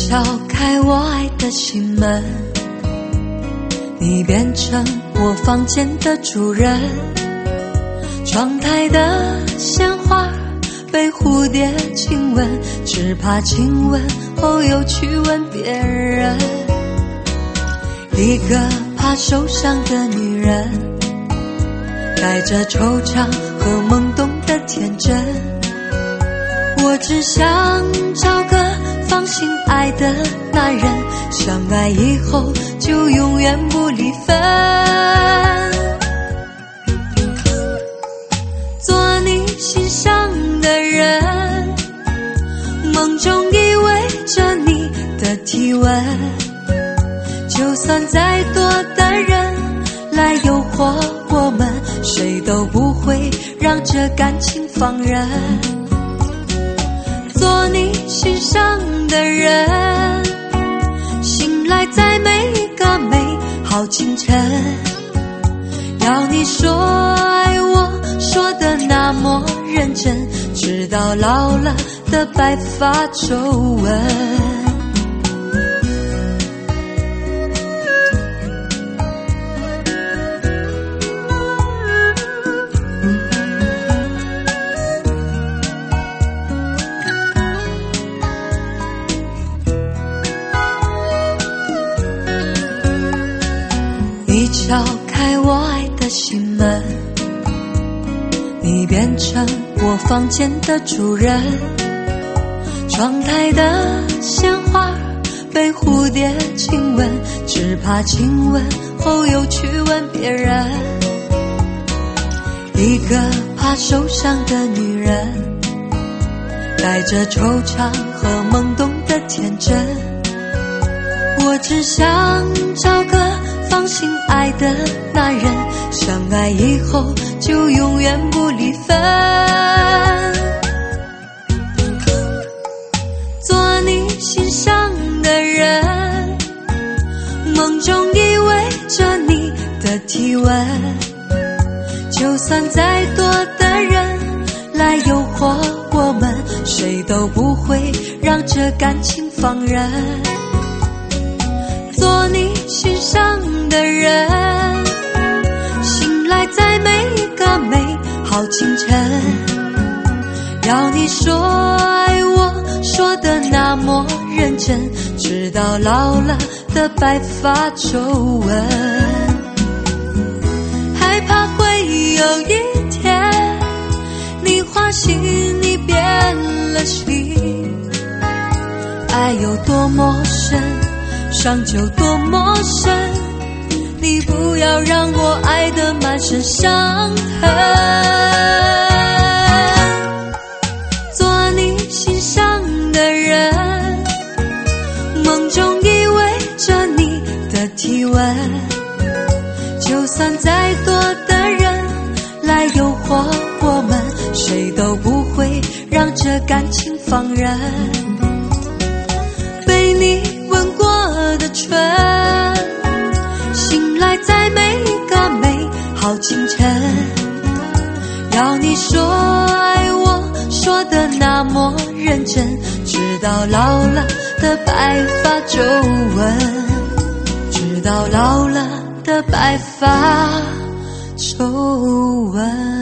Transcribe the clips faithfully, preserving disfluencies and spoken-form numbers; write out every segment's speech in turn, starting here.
敲开我爱的心门，你变成我房间的主人，窗台的鲜花被蝴蝶亲吻，只怕亲吻后又去吻别人。一个怕受伤的女人，带着惆怅和懵懂的天真，我只想找个放心爱的男人，相爱以后就永远不离分。做你心上的人，梦中依偎着你的体温，就算再多的人来诱惑我们，谁都不会让这感情放任。做你心上的人，醒来在每一个美好清晨，要你说爱我说得那么认真，直到老了的白发皱纹。你敲开我爱的心门，你变成我房间的主人，窗台的鲜花被蝴蝶亲吻，只怕亲吻后又去吻别人。一个怕受伤的女人，带着惆怅和懵懂的天真，我只想找个放心爱的男人，相爱以后就永远不离分。做你心上的人，梦中依偎着你的体温，就算再多的人来诱惑我们，谁都不会让这感情放任。做你心上的人，醒来在每一个美好清晨，要你说爱我说得那么认真，直到老了的白发皱纹。害怕会有一天你花心你变了心，爱有多么深伤就多么深，你不要让我爱得满身伤痕。做你心上的人，梦中依偎着你的体温，就算再多的人来诱惑我们，谁都不会让这感情放任。被你吻过的唇，醒来在每一个美好清晨，要你说爱我说得那么认真，直到老了的白发皱纹，直到老了的白发皱纹。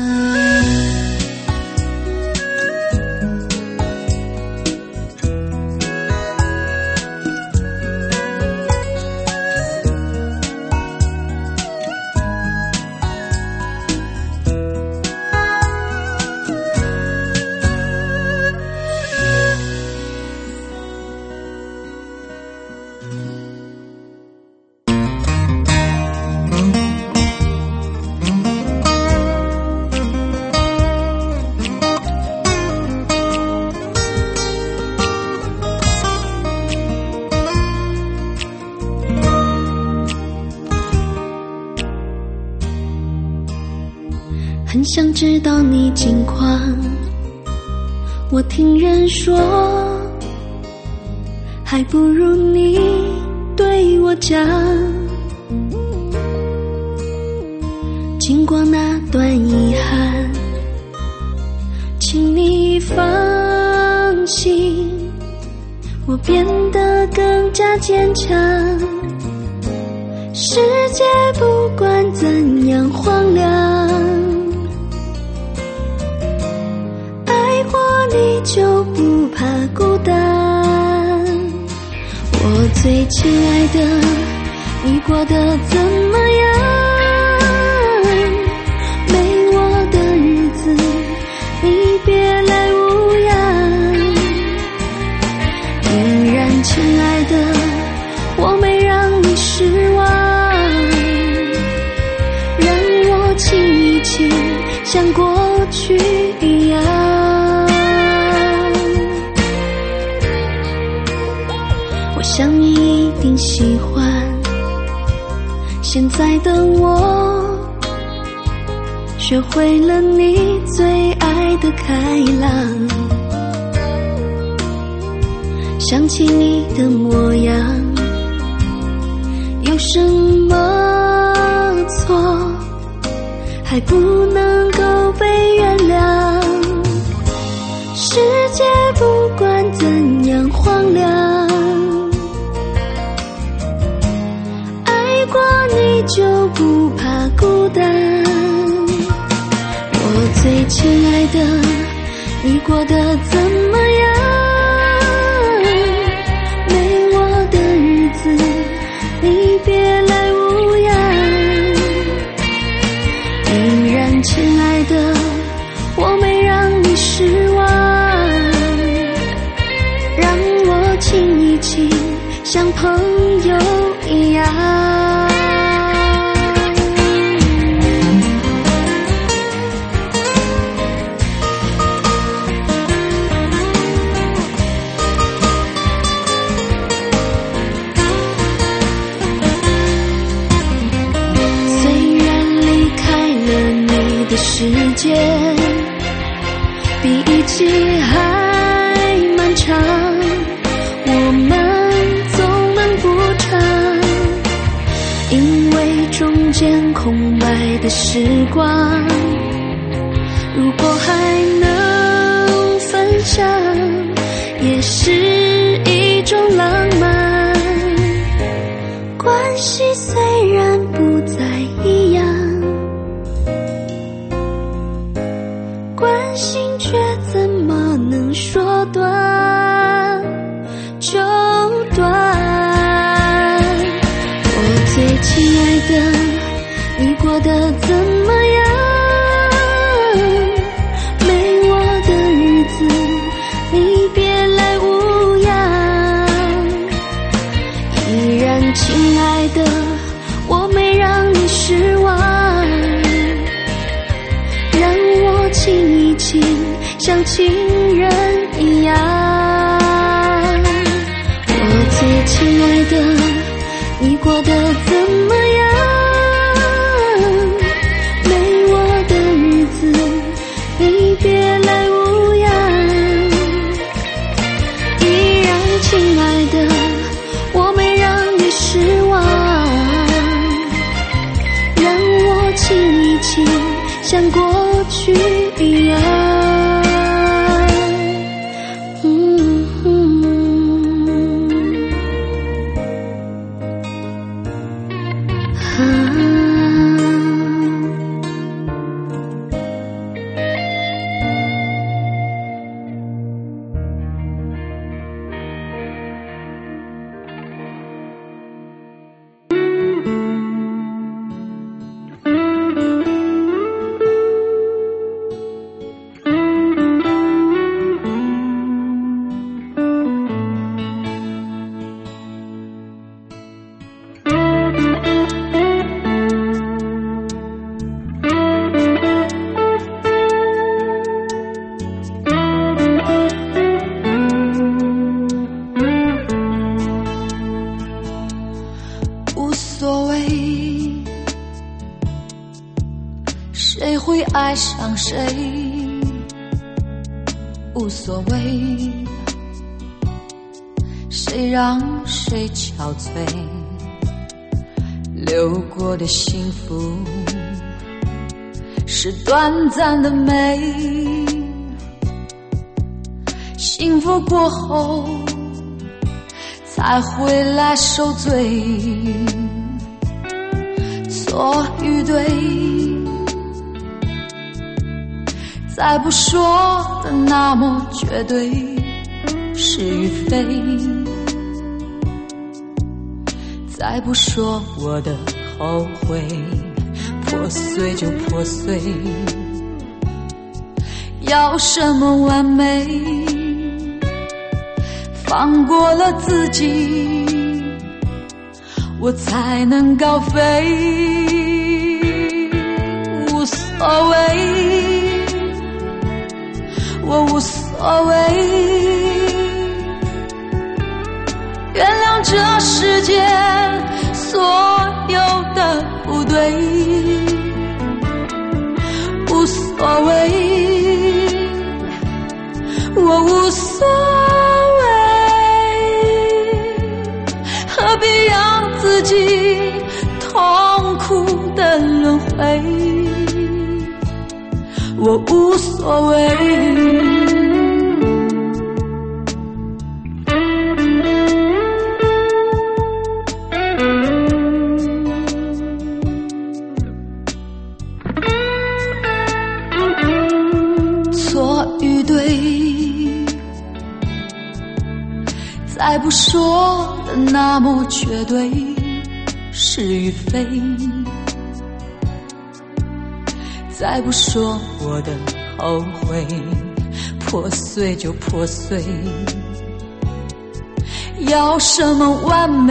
很想知道你近况，我听人说，还不如你对我讲。经过那段遗憾，请你放心， 我变得更加坚强。世界不管怎样荒凉，爱过你就不怕孤单。我最亲爱的，你过得怎么样？没我的日子，你别来无恙。依然亲爱的，我没让你失望，让我亲一亲，像过去一样。我想你一定喜欢现在的我，学会了你最爱的开朗。想起你的模样，有什么错还不能够被原谅？世界不管怎样荒凉，爱过你就不怕孤单。我最亲爱的，你过得怎么样？没我的日子，你别来无恙。依然亲爱的，我没让你失望，让我亲一亲，像朋友一样。时间比一起还漫长，我们总能不长，因为中间空白的时光，如果还能分享，也是一种浪漫。关系虽然不再一样，关心却怎么能说断就断？我最亲爱的，你过得怎么样？没我的日子，你别来无恙。依然亲爱的，我没让你失望，亲一亲，像情人一样。我最亲爱的，你过得怎么样？没我的日子，你别来无恙。依然亲爱的，我没让你失望，让我亲一亲，像过去一样。嗯嗯啊谁会爱上谁，无所谓，谁让谁憔悴，流过的幸福是短暂的美，幸福过后才回来受罪。错与对，再不说的那么绝对，是与非，再不说我的后悔，破碎就破碎。要什么完美？放过了自己，我才能高飞。无所谓，我无所谓，原谅这世间所有的不对。无所谓，我无所谓，何必让自己痛苦的轮回？我无所谓。再不说的那么绝对，是与非，再不说我的后悔，破碎就破碎。要什么完美？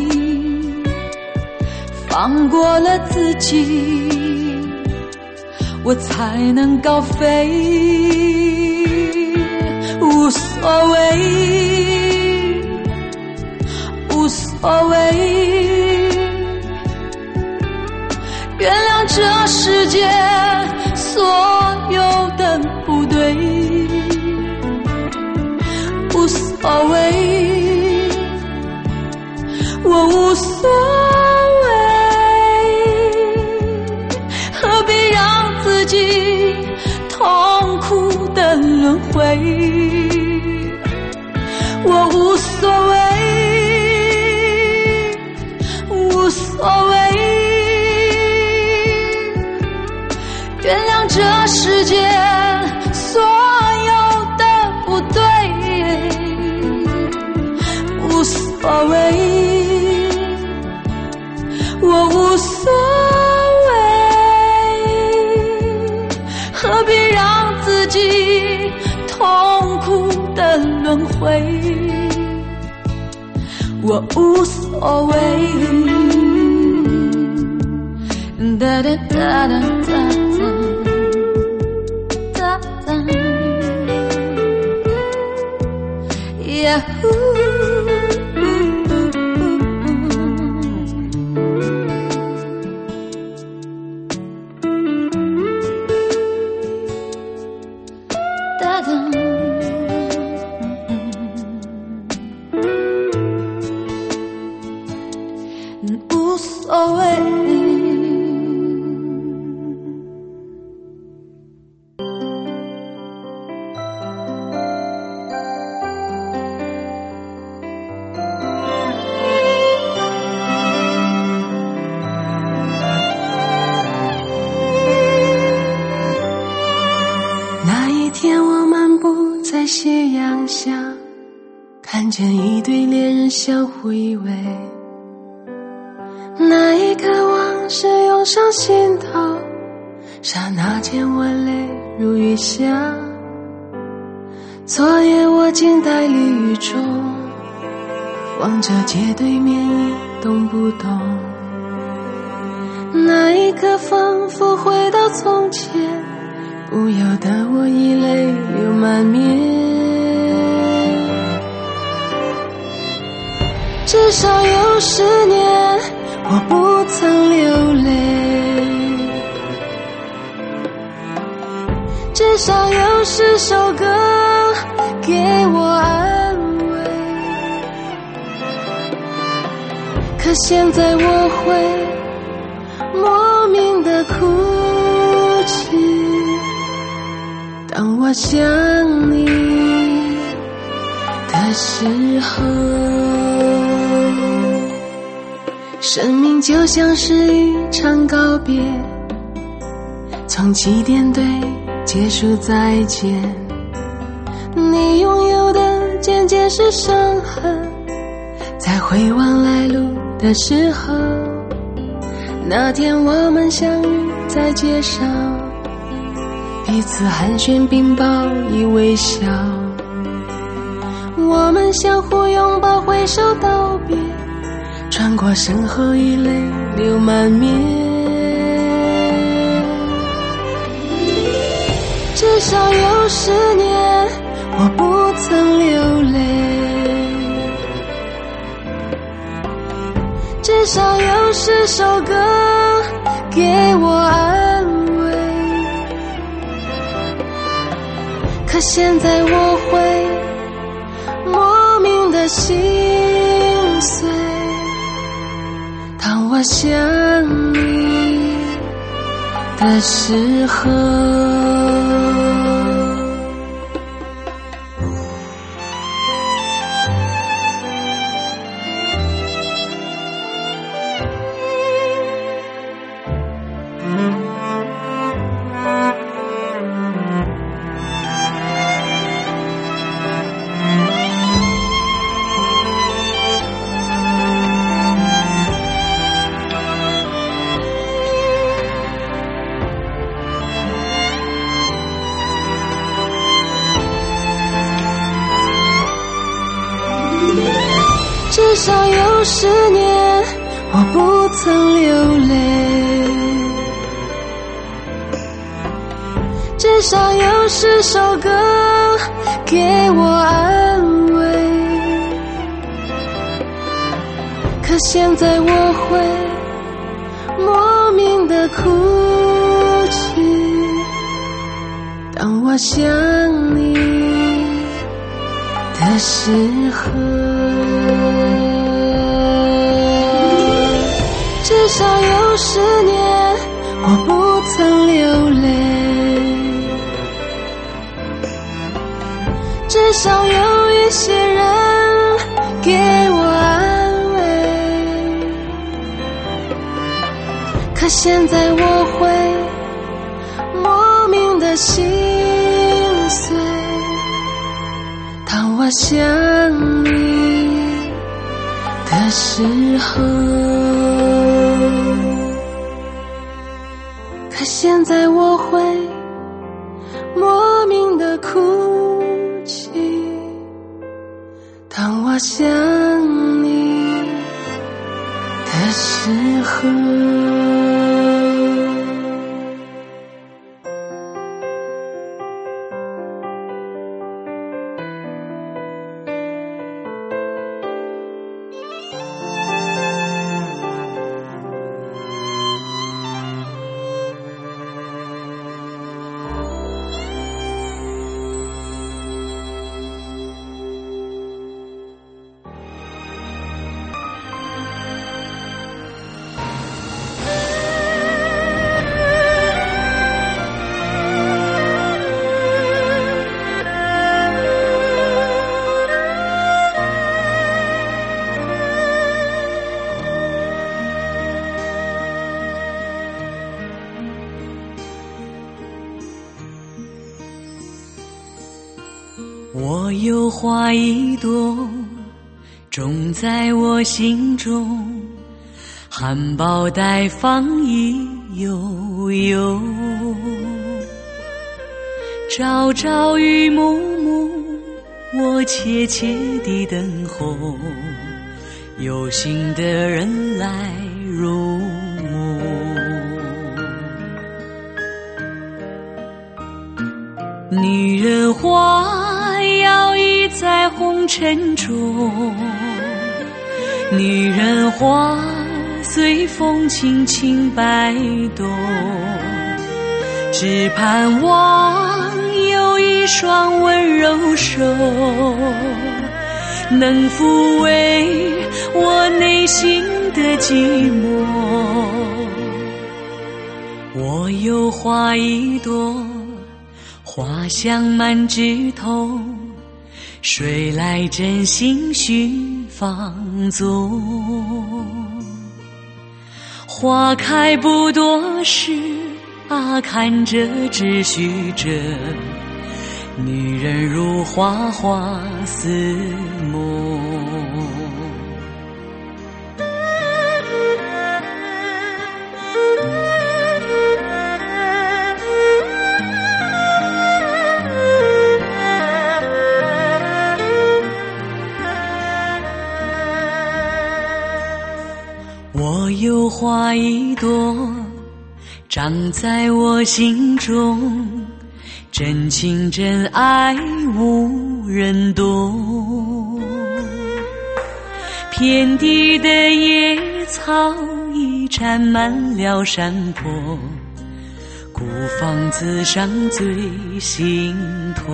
放过了自己，我才能高飞。无所谓，无所谓，原谅这世界所有的不对。无所谓，我无所谓，何必让自己痛苦的轮回？我无所谓，无所谓，原谅这世界所有的不对。无所谓，我无所谓，何必让自己痛苦的轮回？我无所谓。哒哒哒哒哒哒哒呀呼。无所谓。 那一天我漫步在斜阳下，看见一对恋人相互依偎，那一刻往事涌上心头，刹那间我泪如雨下。昨夜我静待离雨中，望着街对面一动不动，那一刻仿佛回到从前，不由得我已泪流满面。至少有十年我不曾流泪，至少有十首歌给我安慰，可现在我会莫名的哭泣，当我想你的的时候。生命就像是一场告别，从起点对结束再见。你拥有的渐渐是伤痕，在回望来路的时候，那天我们相遇在街上，彼此寒暄并报以微笑，我们相互拥抱挥手道别，穿过身后已泪流满面。至少有十年我不曾流泪，至少有十首歌给我安慰，可现在我会莫名的心碎，当我想你的时候。至少有十年我不曾流泪，至少有十首歌给我安慰，可现在我会莫名的哭泣，当我想你的时候。至少有十年我不曾流泪，至少有一些人给我安慰，可现在我会莫名的心碎，当我想你的时候，可现在我会莫名的哭泣，当我想你的时候。 我有花一朵，种在我心中，含苞待放意悠悠，朝朝与暮暮，我切切地等候，有心的人来入目。女人花摇曳在红尘中，女人花随风轻轻摆动，只盼望有一双温柔手，能抚慰我内心的寂寞。我有花一朵，花香满枝头， 谁来真心寻芳踪？花开不多时啊，看着只须着，女人如花花似梦。我有花一朵，长在我心中，真情真爱无人懂。遍地的野草已占满了山坡，孤芳自赏最心痛。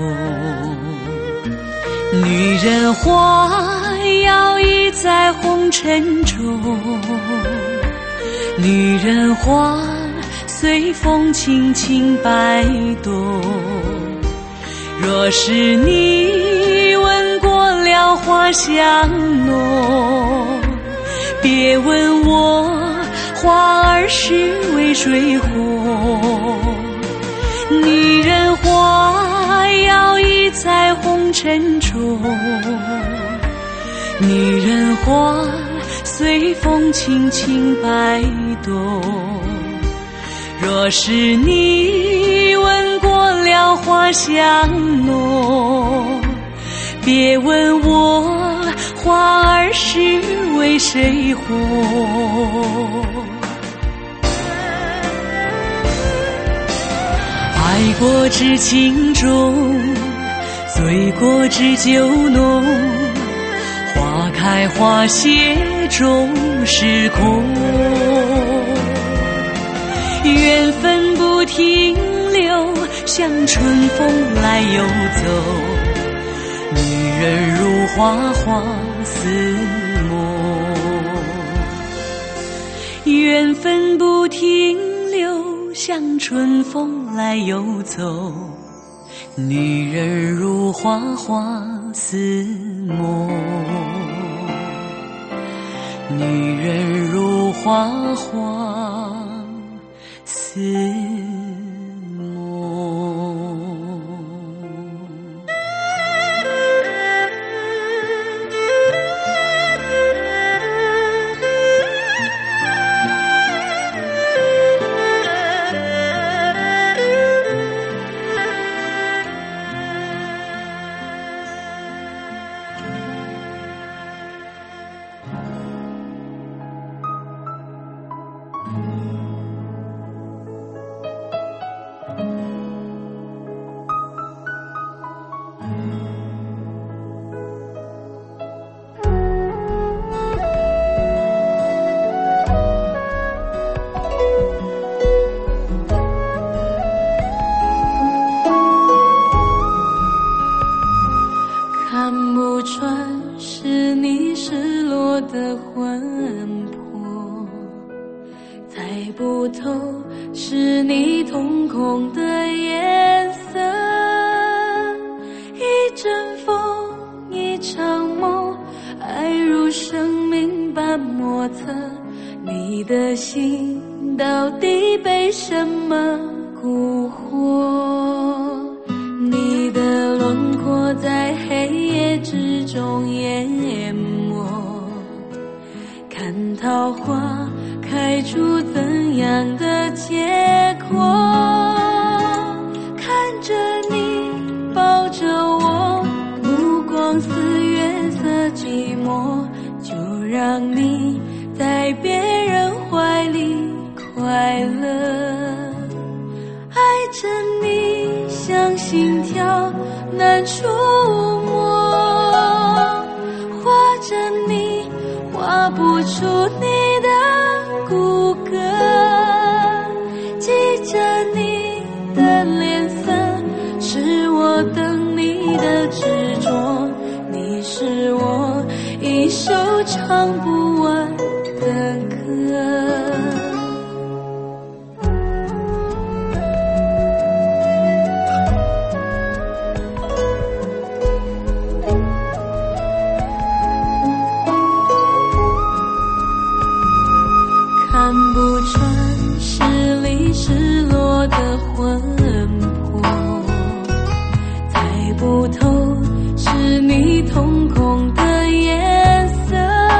女人花摇曳在红尘中，女人花随风轻轻摆动。若是你闻过了花香浓，别问我花儿是为谁红。女人花摇曳在红尘中，女人花随风轻轻摆动。若是你闻过了花香浓，别问我花儿是为谁红。爱过知情重，醉过知酒浓，花开花谢终是空。缘分不停留，像春风来又走，女人如花花似梦。缘分不停留，像春风来又走，女人如花花似梦。女人如花花似梦。看不穿是你失落的魂魄，猜不透是你瞳孔的颜色。一阵风，一场梦，爱如生命般莫测。你的心到底被什么蛊惑？你的轮廓在黑夜之中淹没，看桃花开出怎样的结果？看着你抱着我，目光似月色寂寞，就让你在别人怀里快乐。爱着你像心跳难触摸，画着你画不出你的骨骼，记着你的脸色，是我等你的执着。你是我一首唱不完的歌。 是你瞳孔的颜色，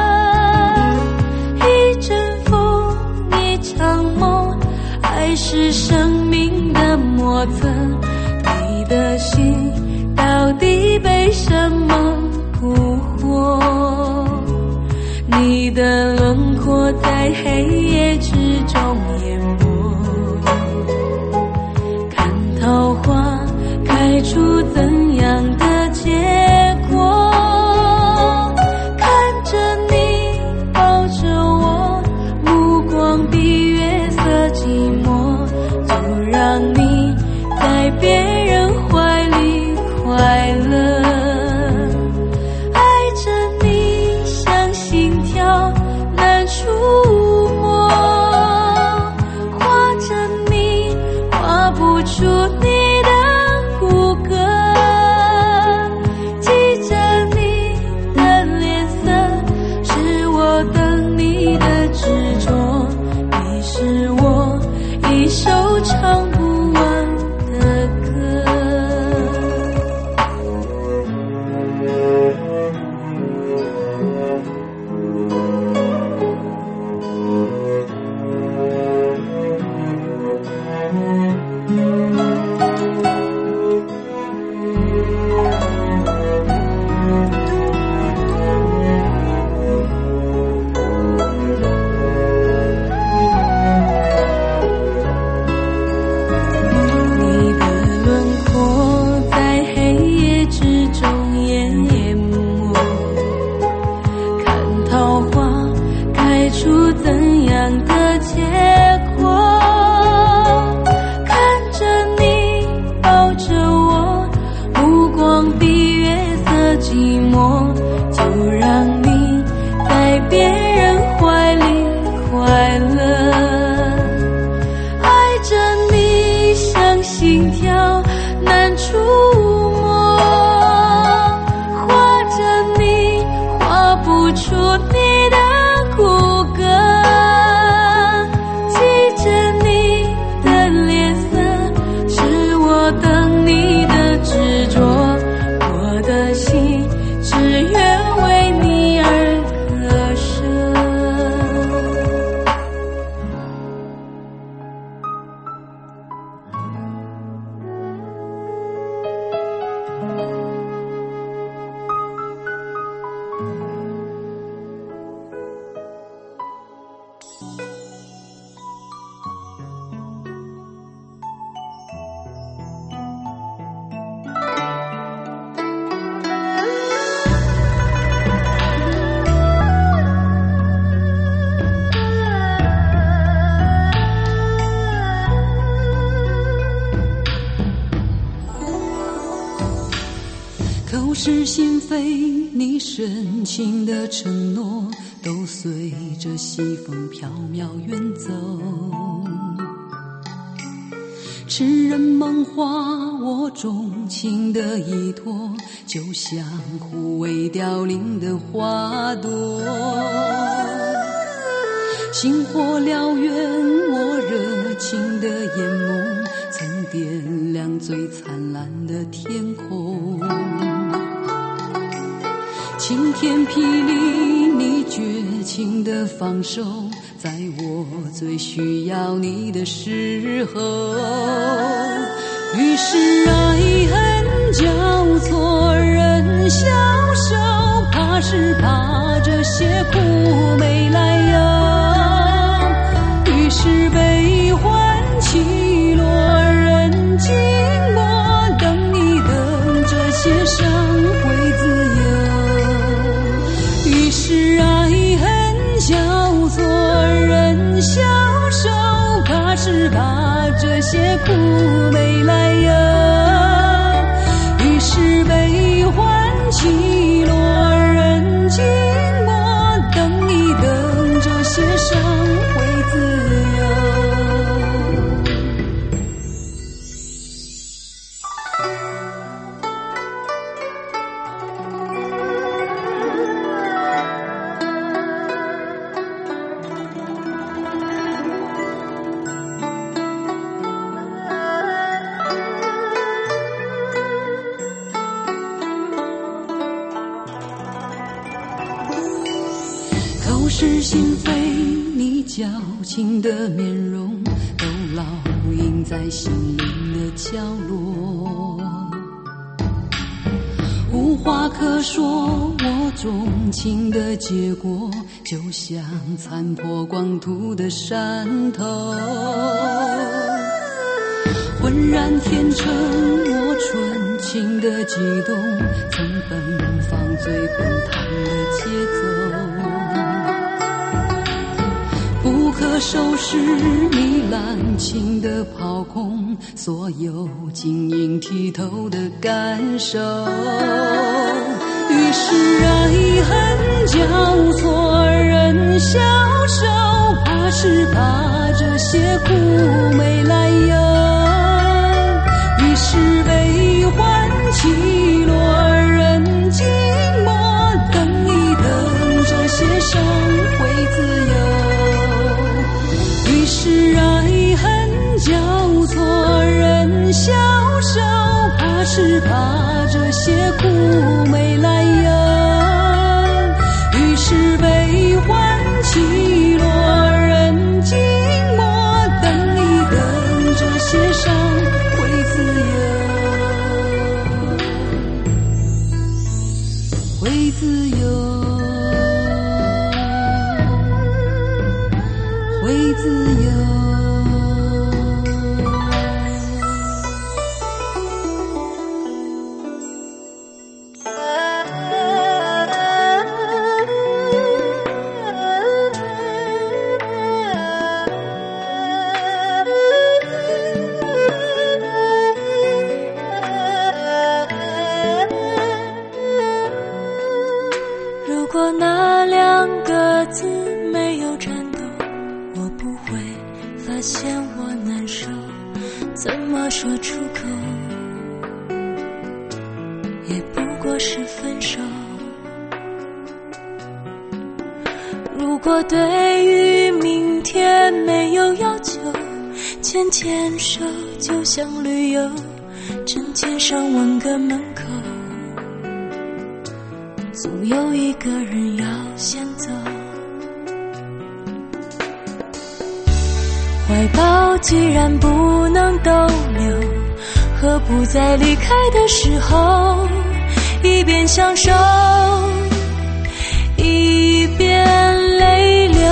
一阵风一场梦，爱是生命的磨蹭，你的心到底被什么蛊惑？你的轮廓在黑夜之中淹没，看桃花开出怎样的结果？看着你抱着我，目光比月色寂寞，就让你在别人怀里快乐。爱着你像心跳难触摸，画着你画不出你一首唱不完的歌。出怎样的结果？看着你抱着我，目光比月色寂寞，就让你在别人怀里快乐。爱着你像心跳难触摸，画着你画不出你的骨骼，记着你的脸色，是我等你的执着，我的心只愿为你而割舍。口是心非，你深情的承诺都随着西风飘渺远走。痴人梦话，我钟情的依托，就像枯萎凋零的花朵。星火燎原，我热情的眼眸，曾点亮最灿烂的天空。晴天霹雳，你绝情的放手，在我最需要你的时候。于是爱恨交错，人消瘦，怕是怕这些苦没来由。于是悲欢起落，人静默，等你等这些伤会自由。于是爱恨交错，人消瘦，怕是怕这些苦没来由。于是悲欢起落，人静默，等你等这些伤会自由。 物是心非，你矫情的面容都烙印在心灵的角落。无话可说，我钟情的结果就像残破光秃的山头，浑然天成我纯情的悸动，曾奔放最奔腾的节奏，不可收拾你滥情的抛空所有晶莹剔透的感受，于是爱恨交错人消瘦，怕是怕这些苦没来由，于是悲欢起落人静默，等一等这些伤会自由，于是爱恨交错人消瘦，怕是怕这些苦没来由，于是悲欢起落人静默，等一等这些伤会自由，会自由，会自由。 如果那两个字没有颤抖，我不会发现我难受，怎么说出口，也不过是分手。如果对于明天没有要求，牵牵手就像旅游，成千上万个门口，总有一个人要先走。怀抱既然不能逗留，何不在离开的时候一边享受一边泪流。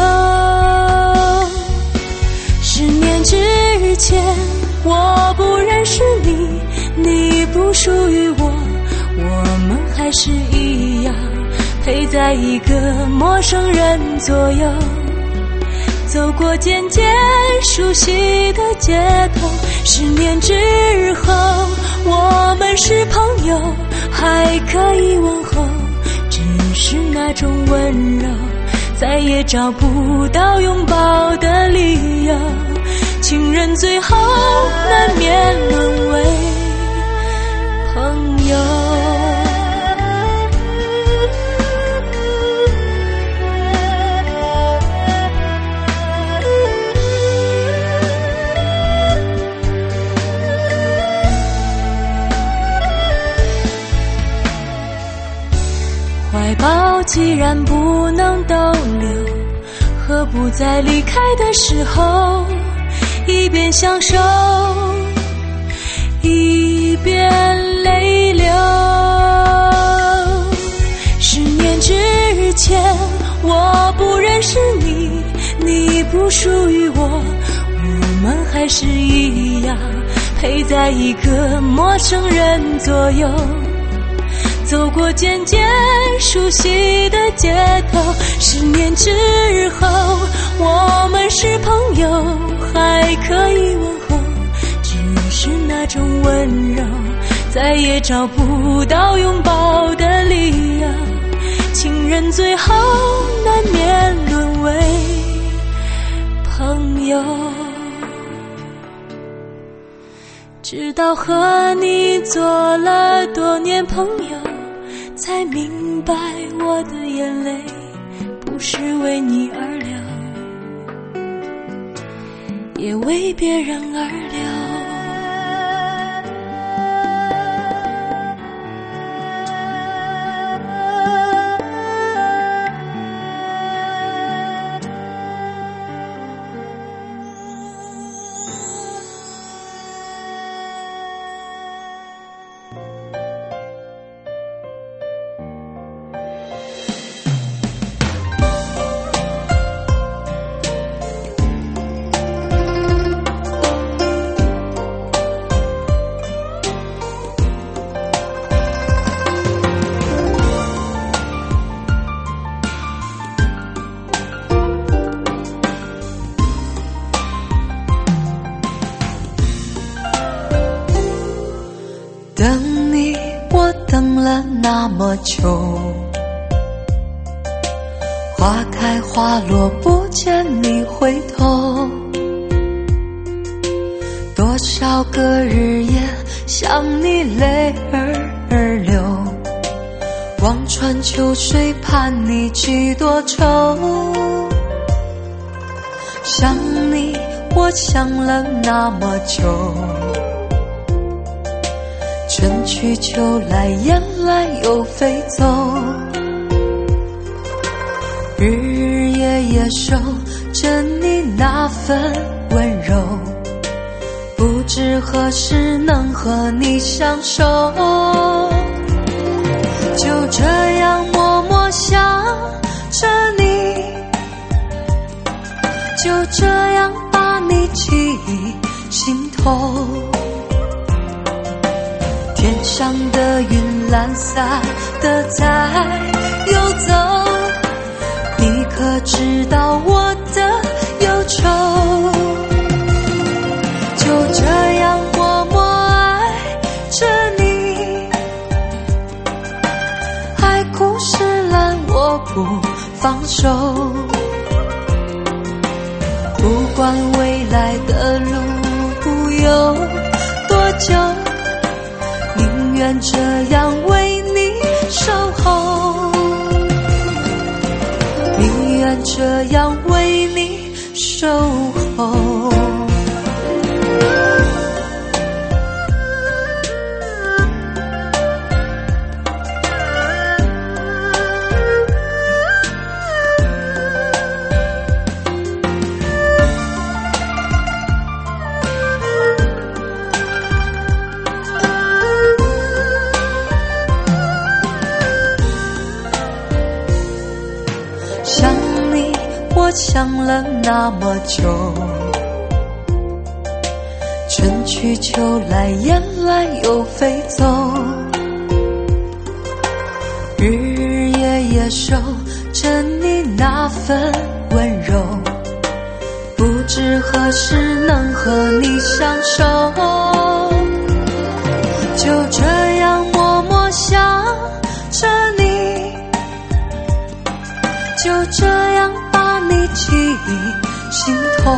十年之前我不认识你，你不属于我，我们还是一样陪在一个陌生人左右，走过渐渐熟悉的街头。十年之后我们是朋友，还可以问候，只是那种温柔再也找不到拥抱的理由，情人最后难免沦为朋友。怀抱既然不能逗留，何不在离开的时候一边享受一边泪流。十年之前我不认识你，你不属于我，我们还是一样陪在一个陌生人左右，走过渐渐熟悉的街头。十年之后我们是朋友，还可以问候，只是那种温柔再也找不到拥抱的理由，情人最后难免沦为朋友。直到和你做了多年朋友，才明白我的眼泪不是为你而流，也为别人而流。 那么久，花开花落不见你回头，多少个日夜想你泪儿流，望穿秋水盼你几多愁。想你我想了那么久，春去秋来雁来又飞走，日日夜夜守着你那份温柔，不知何时能和你相守。就这样默默想着你，就这样把你记忆心头，天上的云懒散的在游走，你可知道我的忧愁。就这样默默爱着你，海枯石烂我不放手，不管未来的路有多久，宁愿这样为你守候，宁愿这样为你守候。我想了那么久，春去秋来雁来又飞走，日日夜夜守着你那份温柔，不知何时能和你相守。就这样默默想着你，就这样把你记忆心头，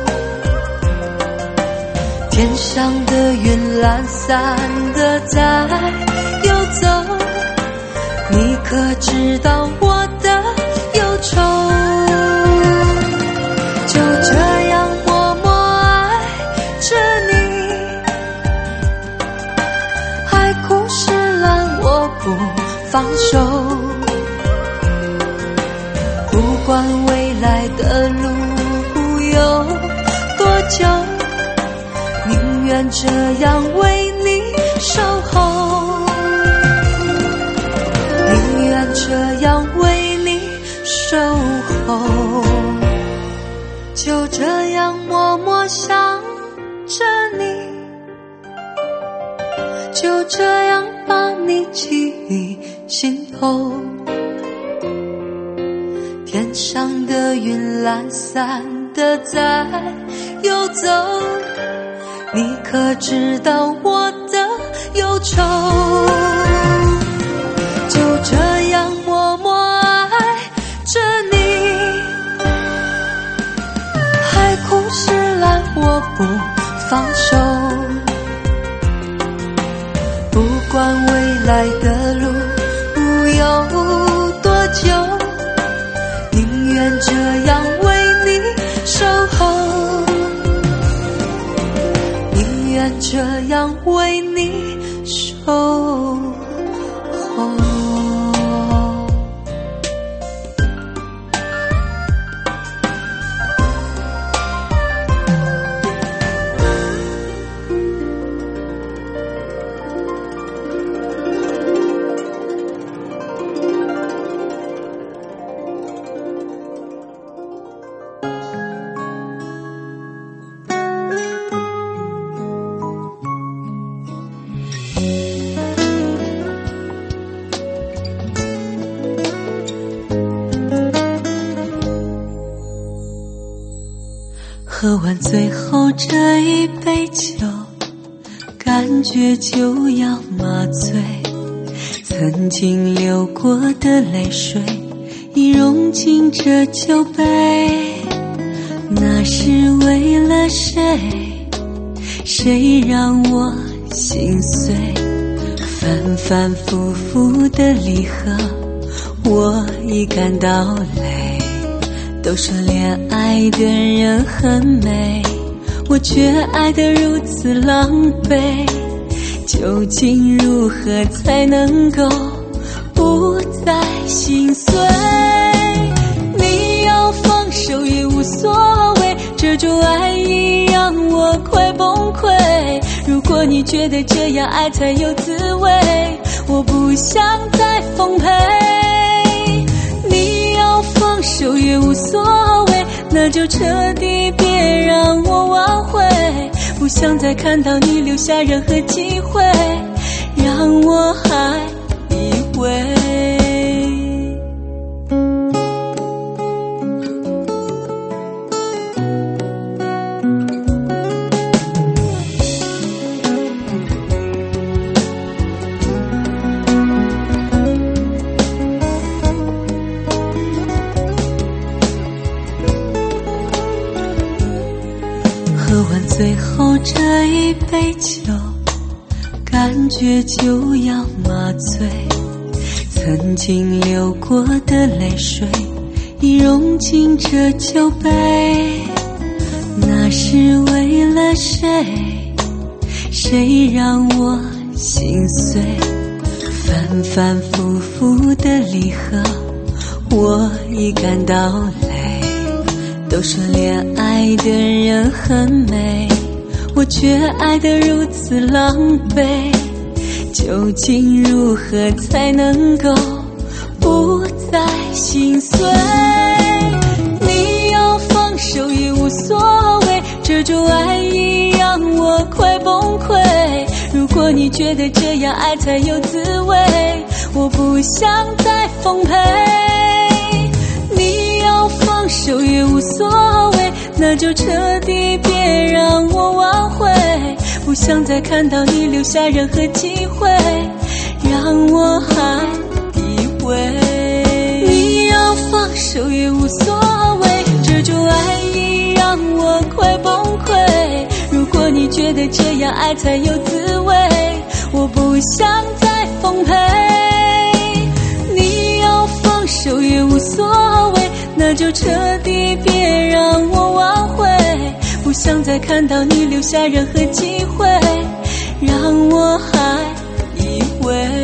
天上的云懒散的在游走，你可知道我的忧愁。就这样默默爱着你，海枯石烂我不放手，不管未来的路有多久，宁愿这样为你守候，宁愿这样为你守候。就这样默默想着你，就这样把你记忆心头，天上的云懒散的在游走，你可知道我的忧愁。就这样默默爱着你，海枯石烂我不放手，不管未来的路有多久，宁愿这样为你守候，宁愿这样为你守候。喝完最后这一杯酒，感觉就要麻醉，才曾经流过的泪水已融进这酒杯，那是为了谁？谁让我心碎？反反复复的离合，我已感到累。都说恋爱的人很美，我却爱得如此狼狈。究竟如何才能够不再心碎？你要放手也无所谓，这种爱意让我快崩溃。如果你觉得这样爱才有滋味，我不想再奉陪。你要放手也无所谓，那就彻底别让我挽回。不想再看到你留下任何机会，让我还以为喝完最后这一杯酒，感觉就要麻醉。曾经流过的泪水已融进这酒杯，那是为了谁？谁让我心碎？反反复复的离合，我已感到累。都说恋爱的人很美，我却爱得如此狼狈。究竟如何才能够不再心碎？你要放手也无所谓，这种爱意让我快崩溃。如果你觉得这样爱才有滋味，我不想再奉陪。你要放手也无所谓，那就彻底别让我挽回。不想再看到你留下任何机会，让我还以为。你要放手也无所谓，这种爱意让我快崩溃。如果你觉得这样爱才有滋味，我不想再奉陪。你要放手也无所谓，那就彻底别让我挽回。不想再看到你留下任何机会，让我还以为。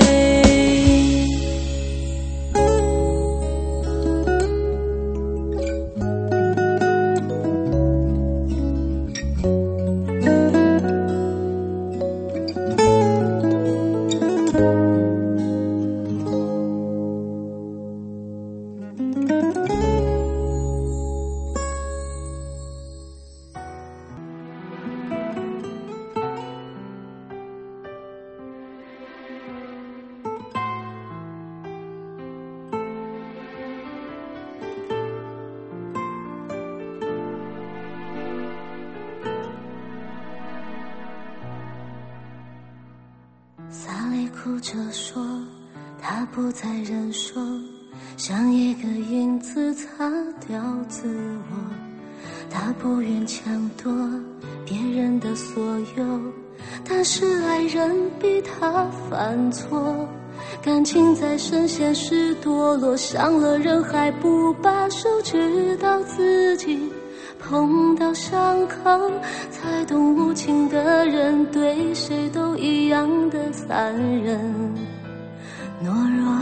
萨莉哭着说，她不再认输，像一个影子擦掉自我。她不愿抢夺别人的所有，但是爱人逼她犯错。感情在深陷时堕落，伤了人还不罢手，直到自己碰到伤口，才懂无情的人对谁都一样的残忍懦弱。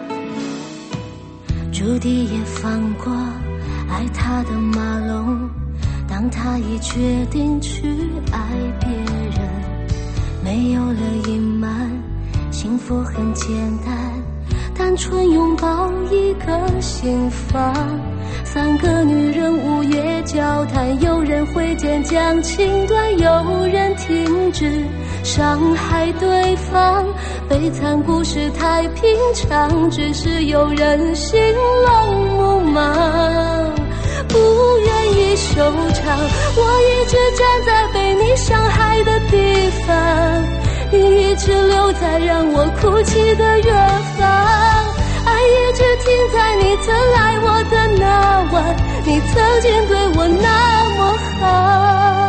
朱迪也放过爱他的马龙，当他已决定去爱别人，没有了隐瞒，幸福很简单，单纯拥抱一个心房。三个女人午夜交谈，有人挥剑将情断，有人停止伤害对方。悲惨故事太平常，只是有人心冷目盲，不愿意收场。我一直站在被你伤害的地方， 你一直留在让我哭泣的远方，爱一直停在你曾爱我的那晚，你曾经对我那么好。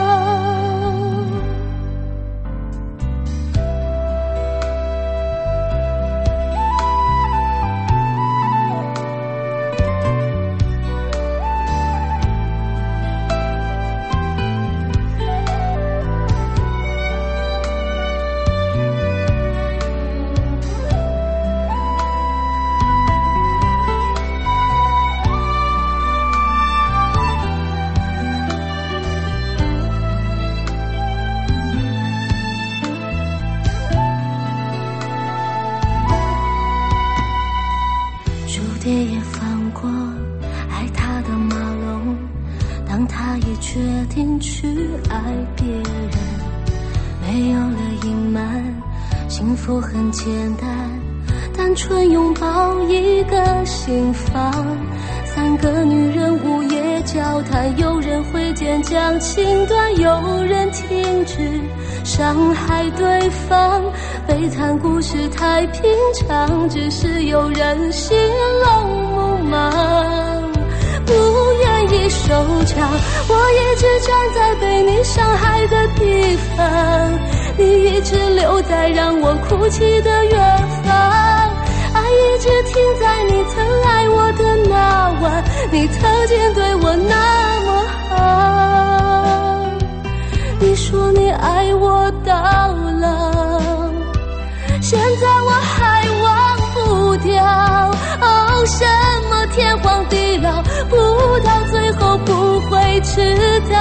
蝴蝶也放过爱他的马龙，当他也决定去爱别人，没有了隐瞒，幸福很简单，单纯拥抱一个心房。三个女人午夜交谈，有人挥剑将情断，有人停止伤害对方。悲惨故事太平常，只是有人心龙目盲，不愿意收场。我一直站在被你伤害的地方，你一直留在让我哭泣的远方。爱一直停在你曾爱我的那晚，你曾经对我那么好。你说你爱我到老，现在我还忘不掉。哦，什么天荒地老，不到最后不会知道。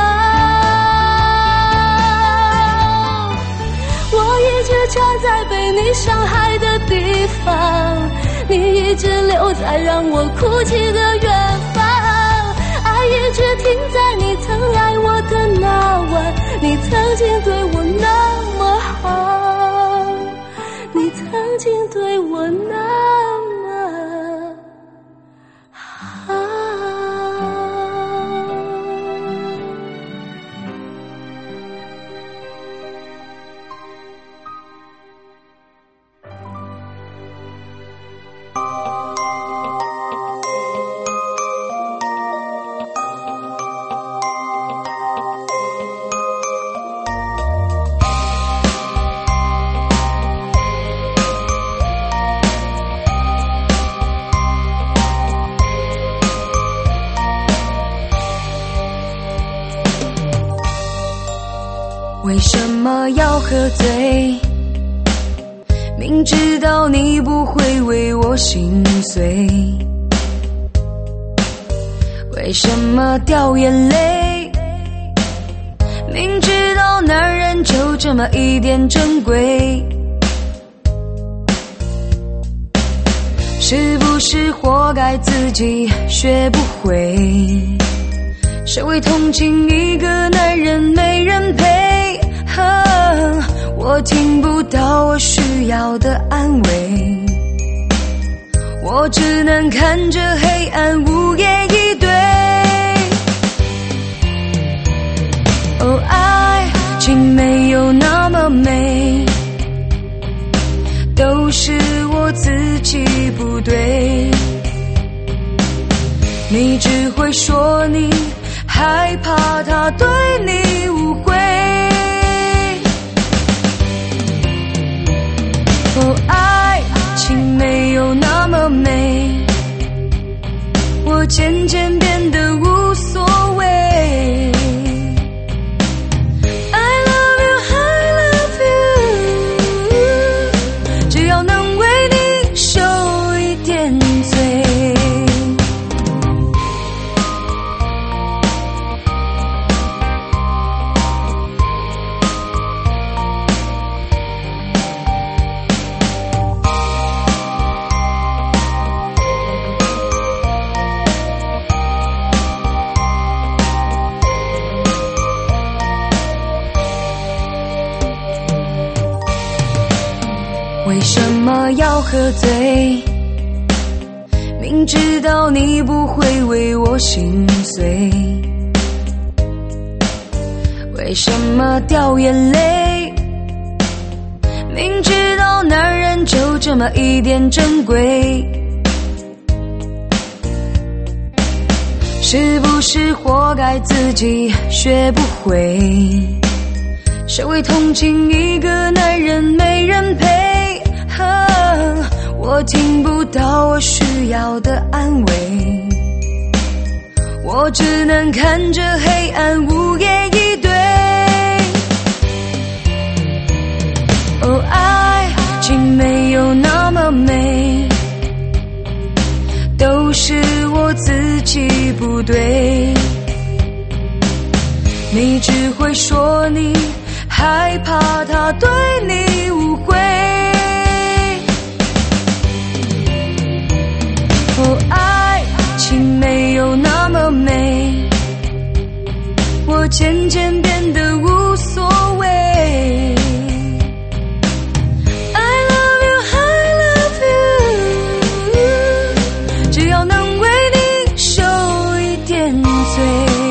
我一直站在被你伤害的地方，你一直留在让我哭泣的远方。爱一直停在你曾爱我的那晚，你曾经对我那么好，你曾经对我那么好。 为什么要喝醉？明知道你不会为我心碎，为什么掉眼泪？明知道男人就这么一点珍贵，是不是活该自己学不会？谁会同情一个男人没人陪？啊，我听不到我需要的安慰，我只能看着黑暗无言以对。哦，爱情没有那么美，都是我自己不对。你只会说你害怕他对你误会。哦，爱情没有那么美，我渐渐变得无所谓。I love you, I love you， 只要能为你受一点罪。为什么要喝醉？明知道你不会为我心碎，为什么掉眼泪？ 明知道男人就这么一点珍贵，是不是活该自己学不会？谁会同情一个男人没人陪？我听不到我需要的安慰，我只能看着黑暗无言以对。哦，爱情没有那么美，都是我自己不对。你只会说你害怕他对你误会。哦，爱情没有那么美，我渐渐变得无所谓。I love you, I love you， 只要能为你受一点罪。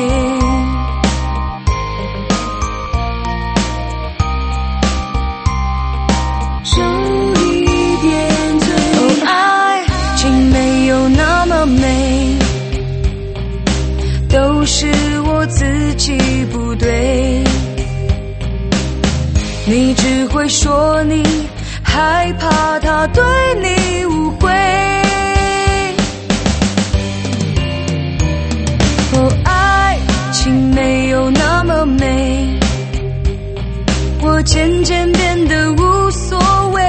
受一点罪。哦，爱情没有那么美，都是我自己不对。你只会说你害怕他对你误会。哦，爱情没有那么美，我渐渐变得无所谓。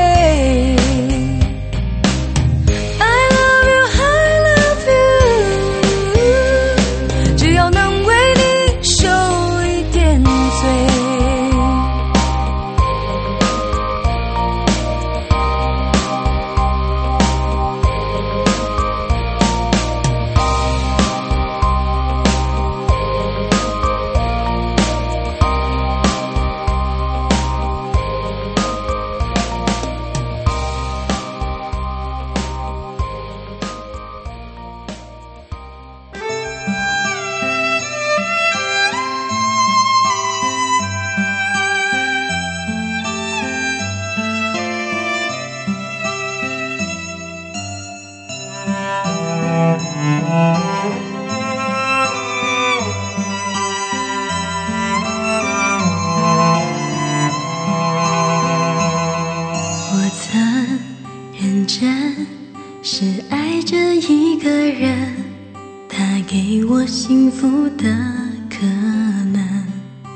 幸福的可能，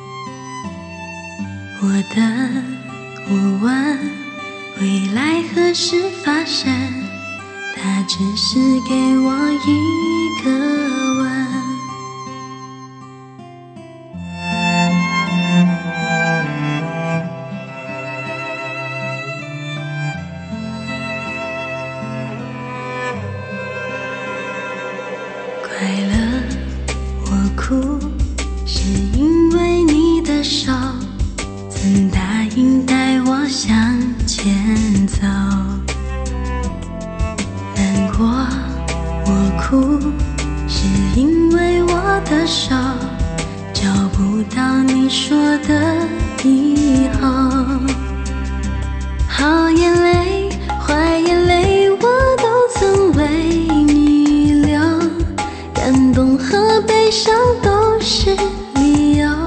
我的我问未来何时发生，他只是给我一个吻。快乐我哭，是因为你的手曾答应带我向前走。难过我哭，是因为我的手找不到你说的以后。好眼泪坏眼泪我都曾为你流，感动和悲伤都是理由，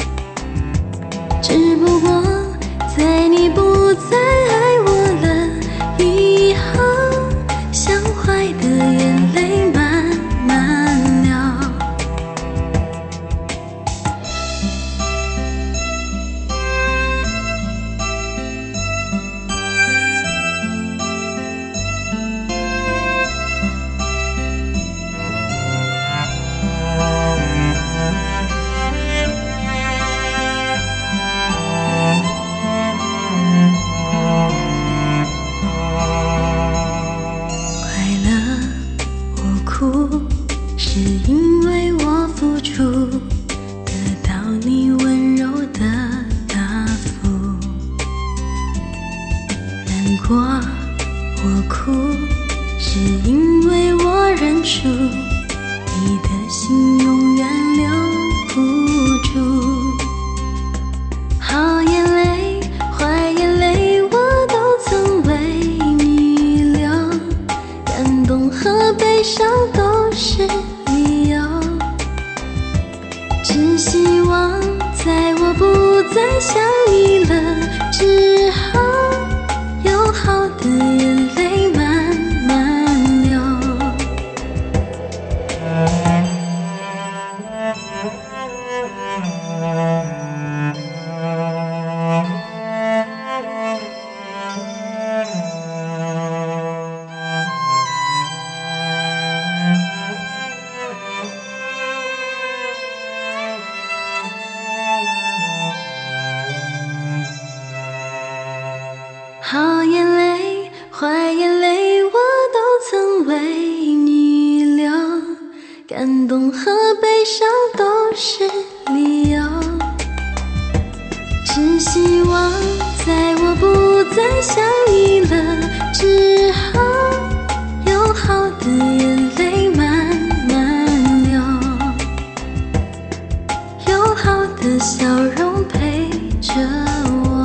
只不过在你不再爱我了以后，想坏的眼泪慢慢流。是因为我付出得到你温柔的答复。难过我哭，是因为我认出你的心永远留不住。好眼泪坏眼泪我和悲伤都是理由，只希望在我不再想你了之后，有好的眼泪慢慢流。好眼泪，坏眼泪，我都曾为你流，感动和悲伤都是理由，只希望在我不再想你了之后，有好的眼泪慢慢流，有好的笑容陪着我。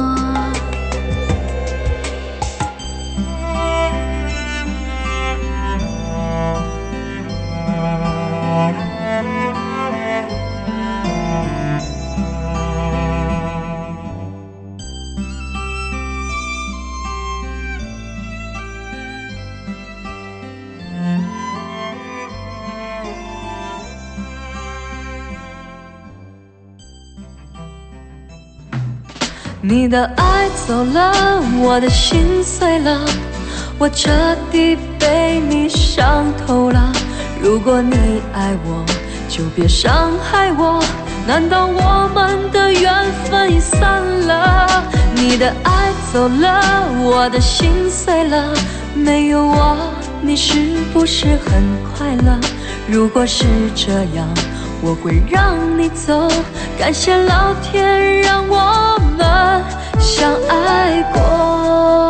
你的爱走了，我的心碎了，我彻底被你伤透了。如果你爱我，就别伤害我，难道我们的缘分已散了？你的爱走了，我的心碎了，没有我，你是不是很快乐？如果是这样，我会让你走，感谢老天让我们相爱过。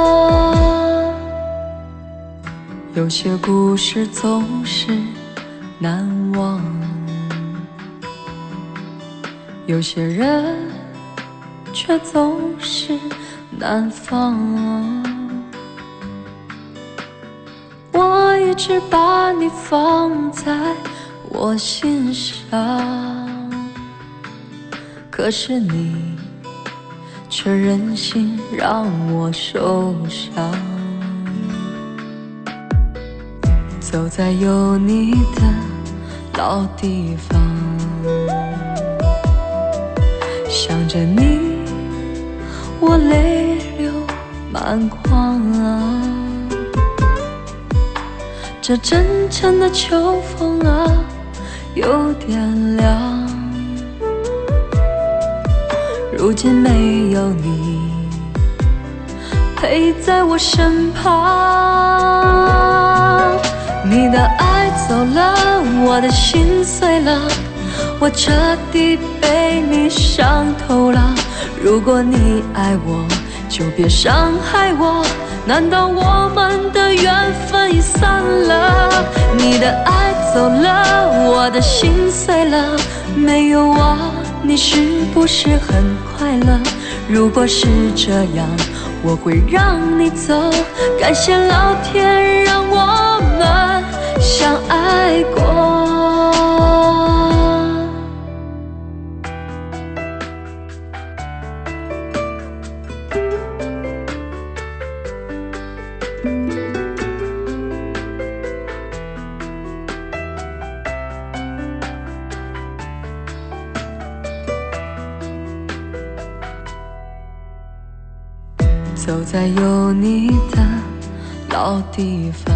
有些故事总是难忘，有些人却总是难放。我一直把你放在我心上，可是你却任性让我受伤。走在有你的老地方，想着你，我泪流满眶啊。这真诚的秋风啊，有点凉。如今没有你陪在我身旁，你的爱走了，我的心碎了，我彻底被你伤透了。如果你爱我，就别伤害我，难道我们的缘分已散了？你的爱走了，我的心碎了，没有我，你是不是很快乐？如果是这样，我会让你走，感谢老天让我们相爱过。走在有你的老地方，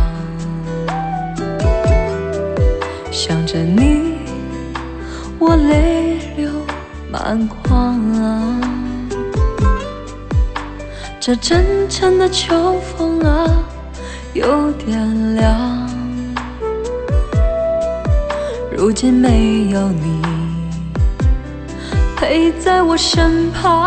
想着你，我泪流满眶啊。这真诚的秋风啊，有点凉。如今没有你陪在我身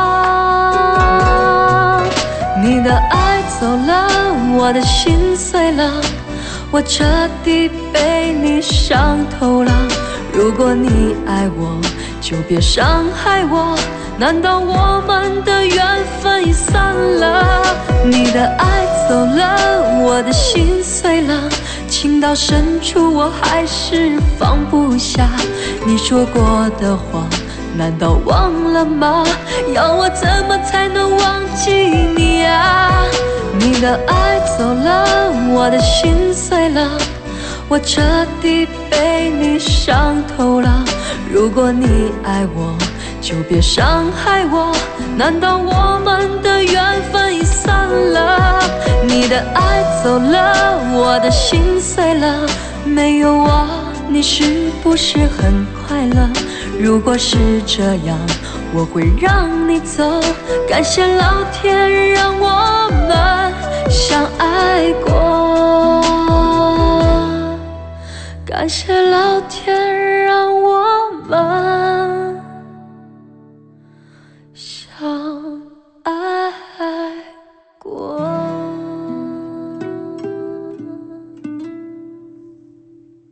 旁，你的爱走了，我的心碎了，我彻底被你伤透了。如果你爱我，就别伤害我，难道我们的缘分已散了？你的爱走了，我的心碎了，请情到深处我还是放不下你说过的话，难道忘了吗？要我怎么才能忘记你啊？你的爱走了，我的心碎了，我彻底被你伤透了。如果你爱我，就别伤害我，难道我们的缘分已散了？你的爱走了，我的心碎了，没有我你是不是很快乐？如果是这样，我会让你走，感谢老天让我们相爱过，感谢老天